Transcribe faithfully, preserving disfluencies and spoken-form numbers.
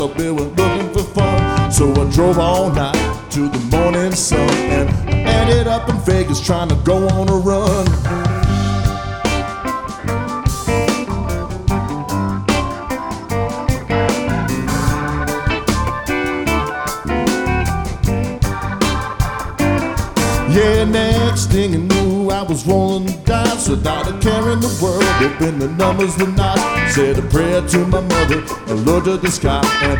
we were looking for fun. So I drove all night to the morning sun, and I ended up in Vegas trying to go on a run. Yeah, next thing you knew, I was rolling the dice without a care in the world. Hoping the numbers were nice. Said a prayer to my mother and looked at the sky, and